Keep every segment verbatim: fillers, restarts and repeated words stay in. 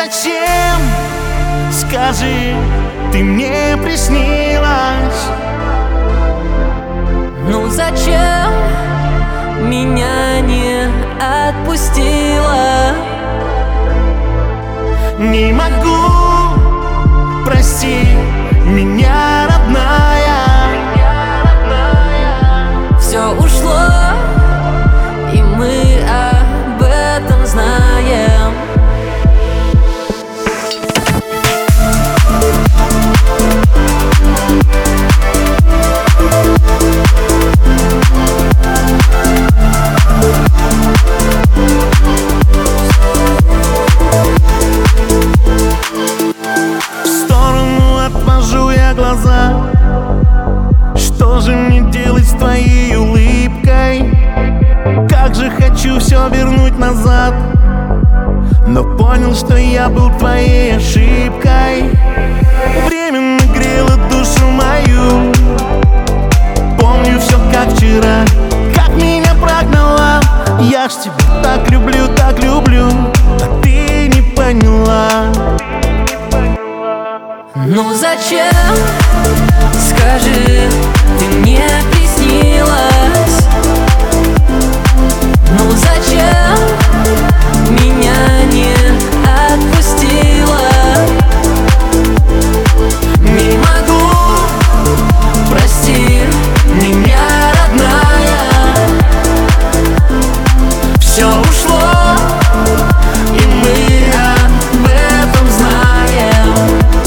зачем, скажи, ты мне приснилась? Ну зачем меня не отпустила? Не могу, прости меня, родная. Все ушло, и мы об этом знаем. В сторону отвожу я глаза. Что же мне делать с твоей улыбкой? Как же хочу все вернуть назад, но понял, что я был твоей ошибкой. Время нагрело душу мою. Помню все как вчера, как меня прогнала. Я ж тебя так люблю, так люблю, а ты не поняла. Ну зачем, скажи, ты мне приснилась? Ну зачем меня не отпустила? Не могу, прости меня, родная. Все ушло, и мы об этом знаем.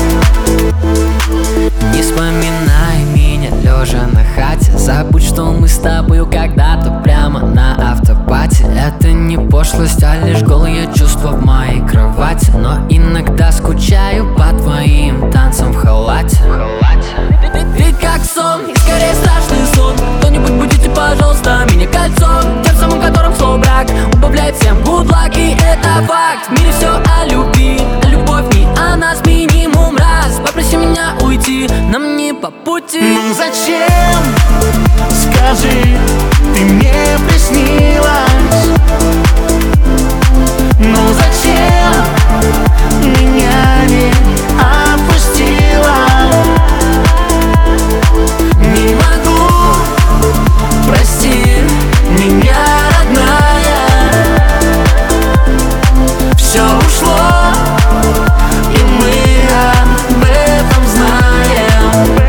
Не вспоминай меня лежа на хате. Забудь, что мы с тобою когда-то прямо на автопате. Это не пошлость, а лишь голые чувства в моей кровати. Но иногда скучаю по твоим танцам в халате. Ты, ты, ты как сон, и скорее страшный сон. Кто-нибудь будите, пожалуйста, меня кольцом. Тем самым, которым слово брак убавляет всем good luck. И это факт, в мире все о любви. А любовь не о нас, минимум раз. Попроси меня уйти, нам не по пути. Ну зачем, скажи, ты мне приснилась? Ну зачем меня не отпустила? Не могу, прости меня, родная. Все ушло, и мы об этом знаем.